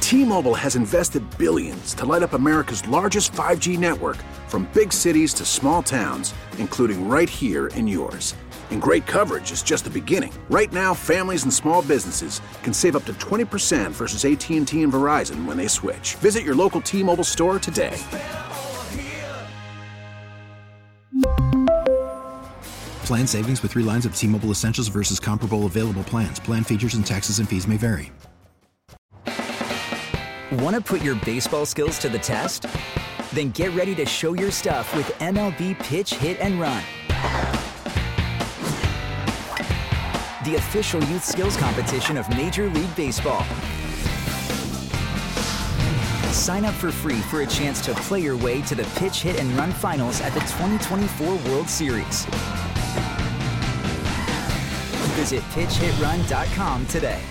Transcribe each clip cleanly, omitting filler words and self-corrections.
T-Mobile has invested billions to light up America's largest 5G network, from big cities to small towns, including right here in yours. And great coverage is just the beginning. Right now, families and small businesses can save up to 20% versus AT&T and Verizon when they switch. Visit your local T-Mobile store today. Plan savings with 3 lines of T-Mobile Essentials versus comparable available plans. Plan features and taxes and fees may vary. Want to put your baseball skills to the test? Then get ready to show your stuff with MLB Pitch, Hit, and Run, the official youth skills competition of Major League Baseball. Sign up for free for a chance to play your way to the Pitch, Hit, and Run finals at the 2024 World Series. Visit pitchhitrun.com today.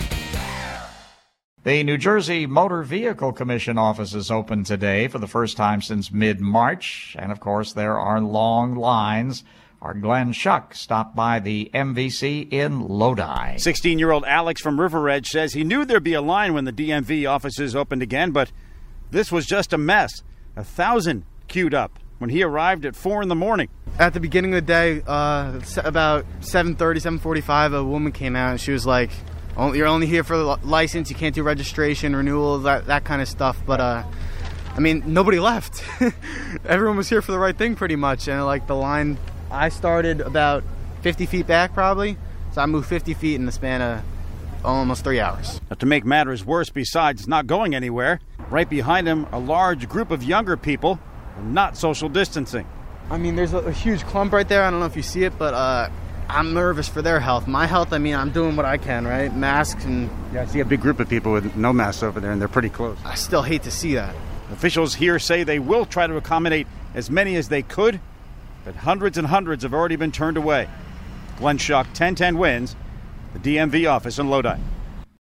The New Jersey Motor Vehicle Commission offices open today for the first time since mid-March. And, of course, there are long lines. Our Glenn Schuck stopped by the MVC in Lodi. 16-year-old Alex from River Edge says he knew there'd be a line when the DMV offices opened again, but this was just a mess. 1,000 queued up when he arrived at 4 in the morning. At the beginning of the day, about 7:30, 7:45, a woman came out and she was like, you're only here for the license, you can't do registration, renewal, that kind of stuff. But, I mean, nobody left. Everyone was here for the right thing pretty much. And, like, the line, I started about 50 feet back probably. So I moved 50 feet in the span of almost 3 hours. Now, to make matters worse, besides not going anywhere, right behind him, a large group of younger people not social distancing. I mean, there's a huge clump right there. I don't know if you see it, but I'm nervous for their health. My health, I mean, I'm doing what I can, right? Masks and... Yeah, I see a big group of people with no masks over there, and they're pretty close. I still hate to see that. Officials here say they will try to accommodate as many as they could, but hundreds and hundreds have already been turned away. Glenn Schuck, 1010 Wins, the DMV office in Lodi.